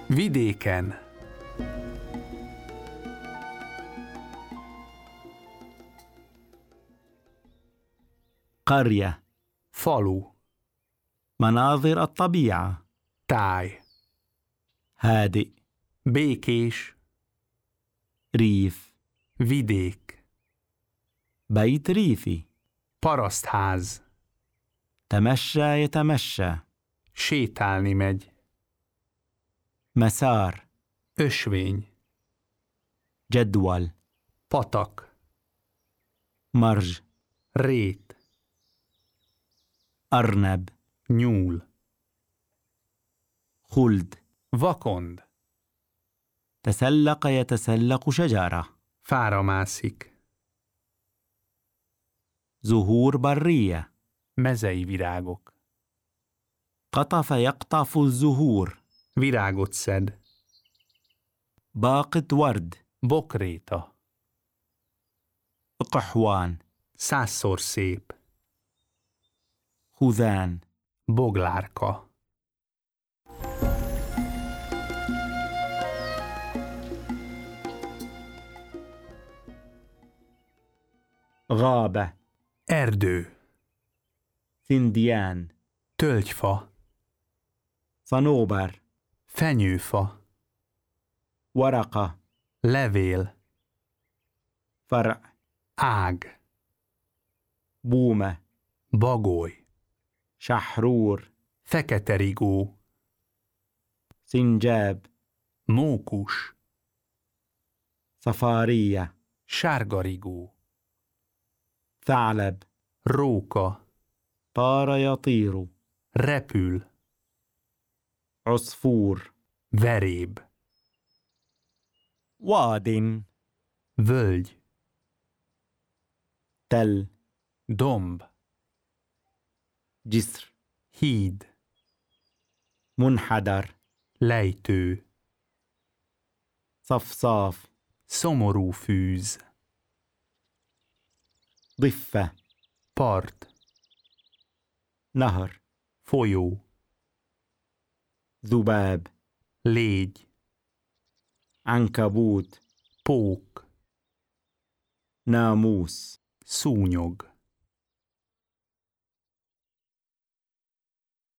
Vidéken. قرية. Falu. مناظر الطبيعة. Táj. هادئ. Békés. ريف. Vidék. بيت ريفي. Parasztház. تمشى يتمشى. Sétálni megy. مسار. Ösvény. جدول. Patak. مرج. Rét. أرنب. Nyúl. خلد. Vakond. تسلق يتسلق شجرة. Fára mászik. زهور برية. Mezei virágok. قطف يقطف الزهور. Virágot szed. باقة ورد. Bokréta. قحوان. 100-szor szép. خذان. Boglárka. غابة. Erdő. ثنديان. Tölgyfa. صنوبر. Fenyőfa. ورقة. Levél. فرع. Ág. بومة. Bagoly. شحرور. Fekete rigó. سنجاب. Mókus. صفارية. Sárga rigó. ثعلب. Róka. طار يطير. Repül. عصفور. Veréb. واد. Völgy. تل. Domb. جسر. Híd. منحدر. Lejtő. صفصاف. Szomorú fűz. ضفة. Part. نهر. Folyó. ذباب. Légy. عنكبوت. Pók. ناموس. Szúnyog.